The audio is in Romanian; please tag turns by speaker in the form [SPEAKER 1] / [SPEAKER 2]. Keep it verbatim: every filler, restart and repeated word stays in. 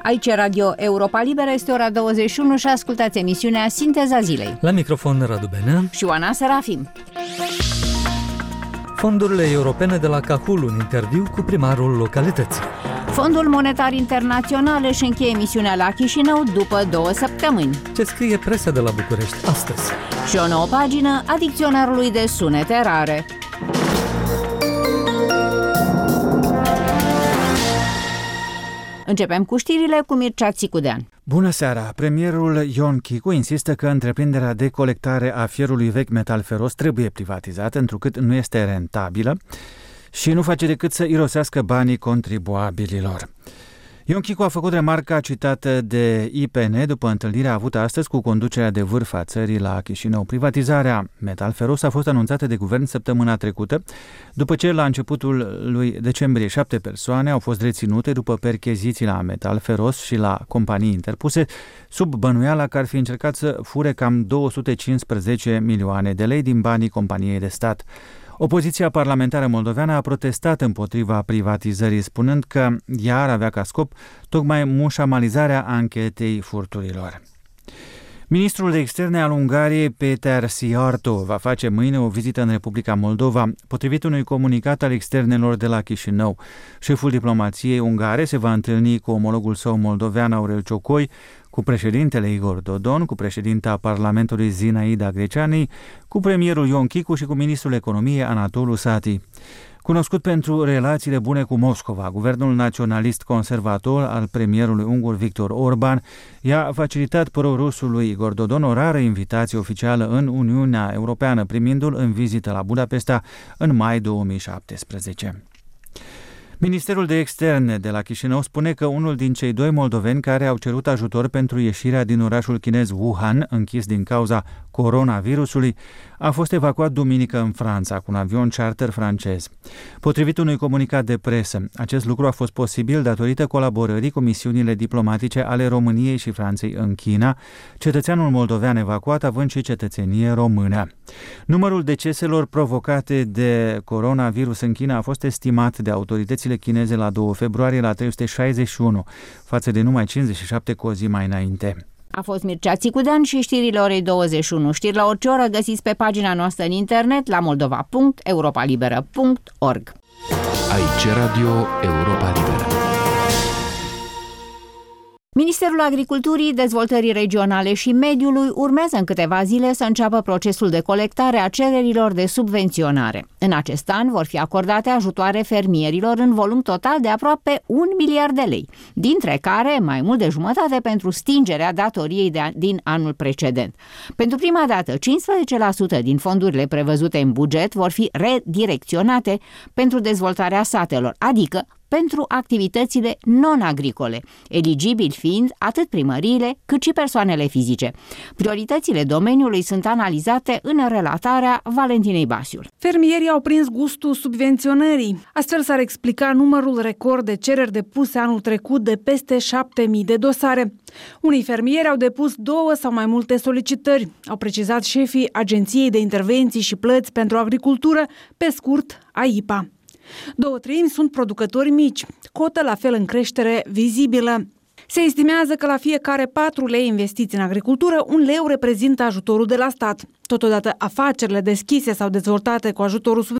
[SPEAKER 1] Aici Radio Europa Liberă, este ora douăzeci și unu și ascultați emisiunea Sinteza Zilei.
[SPEAKER 2] La microfon Radu Benea
[SPEAKER 1] și Oana Serafim.
[SPEAKER 2] Fondurile europene de la Cahul, un interviu cu primarul localității.
[SPEAKER 1] Fondul Monetar Internațional își încheie misiunea la Chișinău după două săptămâni.
[SPEAKER 2] Ce scrie presa de la București astăzi?
[SPEAKER 1] Și o nouă pagină a dicționarului de sunete rare. Începem cu știrile cu Mircea Țicudean.
[SPEAKER 3] Bună seara! Premierul Ion Chicu insistă că întreprinderea de colectare a fierului vechi metal feros trebuie privatizată, întrucât nu este rentabilă și nu face decât să irosească banii contribuabililor. Ion Chicu a făcut remarca citată de I P N după întâlnirea avută astăzi cu conducerea de vârf a țării la Chișinău. Privatizarea metal feros a fost anunțată de guvern săptămâna trecută, după ce la începutul lui decembrie șapte persoane au fost reținute după percheziții la metal feros și la companii interpuse, sub bănuiala că ar fi încercat să fure cam două sute cincisprezece milioane de lei din banii companiei de stat. Opoziția parlamentară moldoveană a protestat împotriva privatizării, spunând că ea ar avea ca scop tocmai mușamalizarea anchetei furturilor. Ministrul de Externe al Ungariei, Péter Szijjártó, va face mâine o vizită în Republica Moldova, potrivit unui comunicat al externelor de la Chișinău. Șeful diplomației ungare se va întâlni cu omologul său moldovean Aurel Ciocoi, cu președintele Igor Dodon, cu președinta Parlamentului Zinaida Greceani, cu premierul Ion Chicu și cu ministrul economiei Anatolu Sati. Cunoscut pentru relațiile bune cu Moscova, guvernul naționalist conservator al premierului ungur Viktor Orban i-a facilitat pro-rusului Igor Dodon o rară invitație oficială în Uniunea Europeană, primindu-l în vizită la Budapesta în mai două mii șaptesprezece. Ministerul de Externe de la Chișinău spune că unul din cei doi moldoveni care au cerut ajutor pentru ieșirea din orașul chinez Wuhan, închis din cauza coronavirusului, a fost evacuat duminică în Franța cu un avion charter francez. Potrivit unui comunicat de presă, acest lucru a fost posibil datorită colaborării cu misiunile diplomatice ale României și Franței în China, cetățeanul moldovean evacuat având și cetățenie română. Numărul deceselor provocate de coronavirus în China a fost estimat de autoritățile chineze la doi februarie la trei sute șaizeci și unu, față de numai cincizeci și șapte cu o zi mai înainte.
[SPEAKER 1] A fost Mircea Țicudean și știrile orei douăzeci și unu. Știri la orice oră găsiți pe pagina noastră în internet la moldova punct europa liberă punct org.
[SPEAKER 4] Aici Radio Europa Liberă.
[SPEAKER 1] Ministerul Agriculturii, Dezvoltării Regionale și Mediului urmează în câteva zile să înceapă procesul de colectare a cererilor de subvenționare. În acest an vor fi acordate ajutoare fermierilor în volum total de aproape un miliard de lei, dintre care mai mult de jumătate pentru stingerea datoriei de, din anul precedent. Pentru prima dată, cincisprezece la sută din fondurile prevăzute în buget vor fi redirecționate pentru dezvoltarea satelor, adică pentru activitățile non-agricole, eligibili fiind atât primăriile cât și persoanele fizice. Prioritățile domeniului sunt analizate în relatarea Valentinei Basiul.
[SPEAKER 5] Fermierii au prins gustul subvenționării. Astfel s-ar explica numărul record de cereri depuse anul trecut de peste șapte mii de dosare. Unii fermieri au depus două sau mai multe solicitări, au precizat șefii Agenției de Intervenții și Plăți pentru Agricultură, pe scurt A I P A. Două treimi sunt producători mici, cotă la fel în creștere vizibilă. Se estimează că la fiecare patru lei investiți în agricultură, un leu reprezintă ajutorul de la stat. Totodată, afacerile deschise sau dezvoltate cu ajutorul